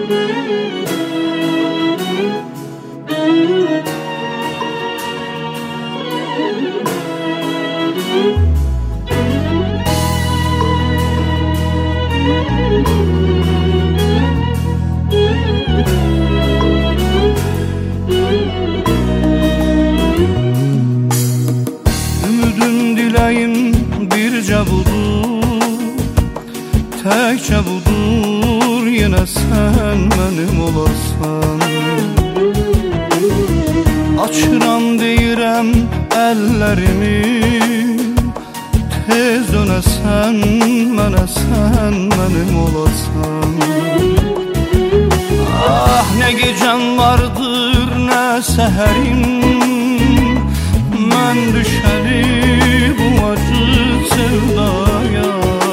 Ümidim diləyim bircə budur, təkcə budur, yenə sən mənim olasan. Açıram deyirəm əllərimi, tez dönəsən mənə, sən mənim olasan. Ah, nə gecən vardır, nə səhərim, mən düşəli bu acı sevdaya.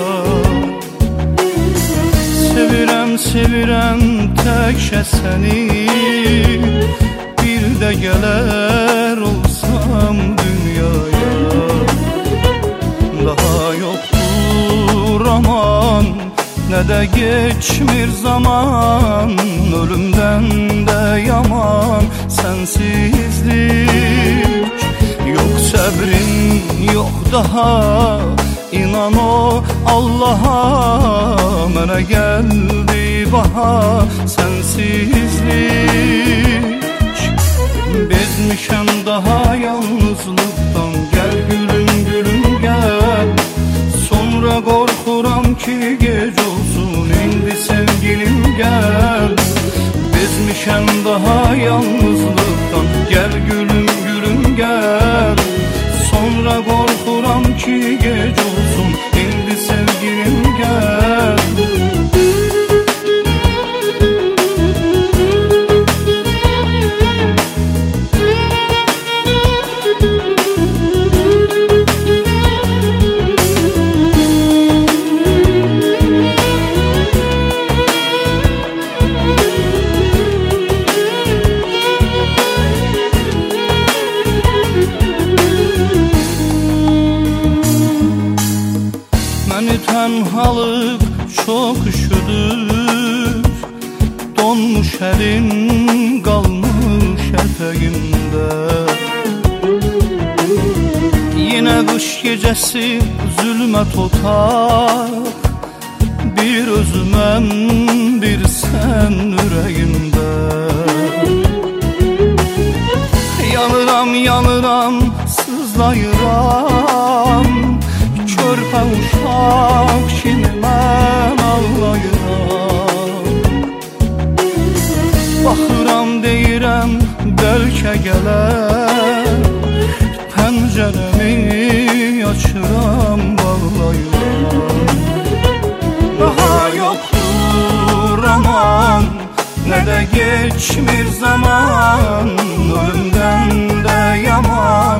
Sevirəm, sevirəm təkcə səni, bir də gələr olsam dünyaya. Daha yoxdur aman, nə də geçmir zaman, ölümdən də yaman sənsizlik. Yox səbrim, yox daha, inan o Allaha, mənə gəldi baha sənsizlik. Bezmişəm daha yalnızlıqdan, gəl gülüm gülüm gəl. Sonra qorxuram ki gec olsun, indi sevgilim gəl. Bezmişəm daha yalnızlıqdan, gəl gülüm gülüm gəl. Sonra qorxuram ki gec olsun, indi sevgilim gəl. Məni tənhalıq çox üşüdür, donmuş əlin qalmış ətəyimdə. Yenə qış gecəsi zülmət otaq, bir özüməm, bir sən ürəyimdə. Yanıram, yanıram, sızlayıram, körpə uşaq kimi mən ağlayıram. Baxıram deyirəm bəlkə gələr, pəncərəmi açıram, bağlayıram. Daha yoxdur aman, nə də geçmir zaman, ölümdən də yaman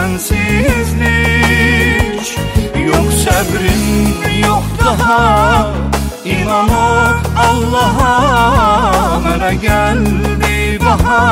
sənsizlik. Yox səbrim, yox daha, inan o Allaha, mənə gəldi baha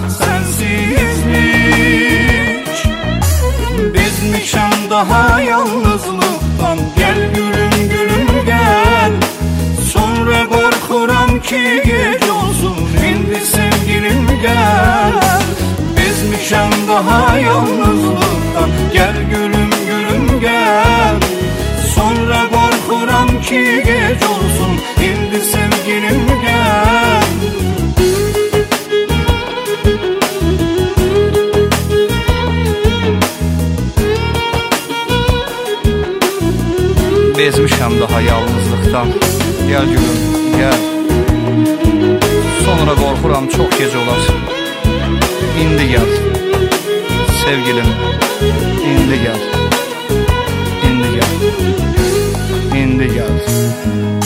sənsizlik. Bezmişəm daha yalnızlıqdan, gəl gülüm gülüm gəl. Sonra qorxuram ki gec olsun, indi sevgilim gəl. Bezmişəm daha yalnızlıqdan, gəl gülüm gülüm gəl. Sonra qorxuram ki gec olsun, indi sevgilim gəl. Bezmişəm daha yalnızlıqdan, gəl gülüm gəl. Sonra qorxuram çox gec olar, indi gəl. Sevgilim, indi gəl. İndi gəl.